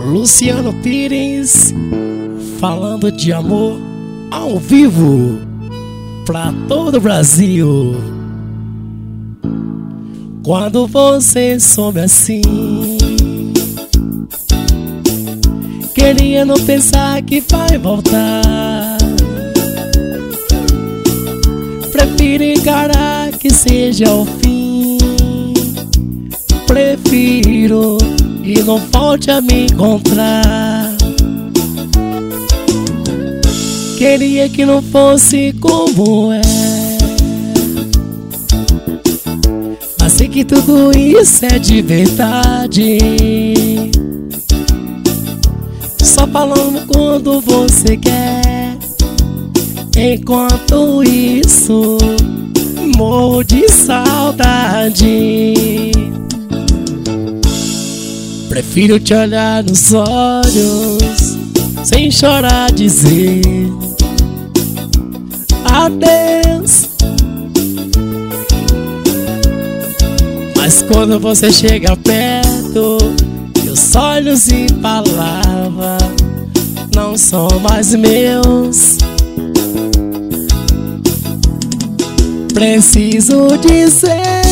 Luciano Pires, falando de amor ao vivo pra todo o Brasil. Quando você some assim, queria não pensar que vai voltar. Prefiro encarar que seja o fim. Prefiro e não volte a me encontrar. Queria que não fosse como é, mas sei que tudo isso é de verdade. Só falando quando você quer. Enquanto isso, morro de saudade. Prefiro te olhar nos olhos, sem chorar dizer adeus. Mas quando você chega perto, meus olhos e palavras não são mais meus. Preciso dizer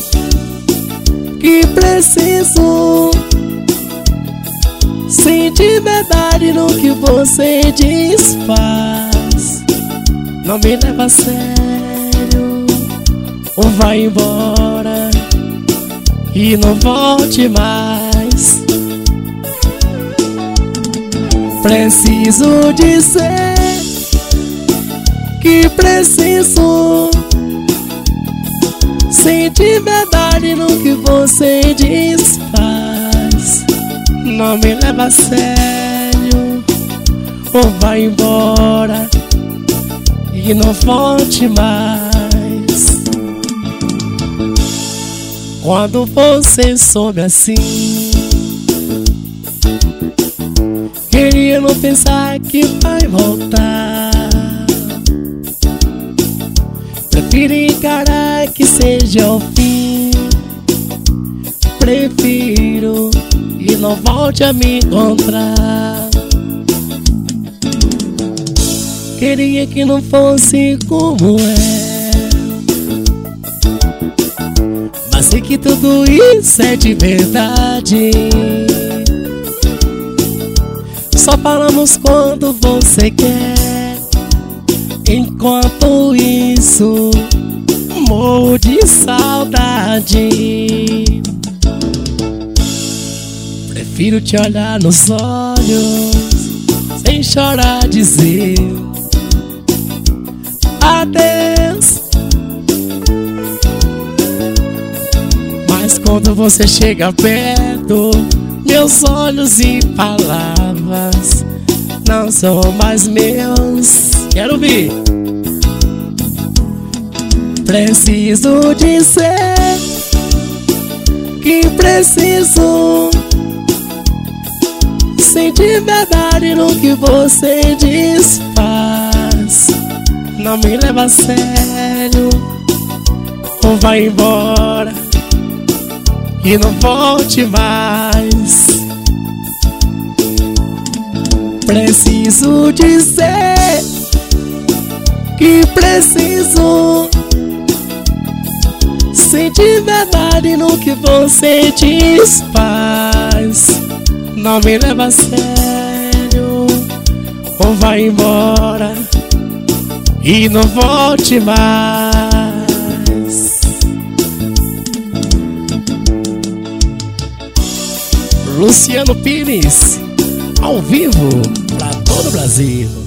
que preciso sentir verdade no que você desfaz. Não me leva a sério, ou vai embora e não volte mais. Preciso dizer que preciso sentir verdade no que você desfaz. Não me leva a sério, ou vai embora e não volte mais. Quando você some assim, queria não pensar que vai voltar. Prefiro encarar que seja o fim. Prefiro e não volte a me encontrar. Queria que não fosse como é, mas sei que tudo isso é de verdade. Só falamos quando você quer. Enquanto isso, morro de saudade. Prefiro te olhar nos olhos, sem chorar dizer adeus. Mas quando você chega perto, meus olhos e palavras não são mais meus. Quero ouvir. Preciso dizer que preciso sentir verdade no que você desfaz. Não me leva a sério, ou vai embora e não volte mais. Preciso dizer que preciso sentir verdade no que você desfaz. Não me leva a sério, ou vai embora e não volte mais. Luciano Pires, ao vivo pra todo o Brasil.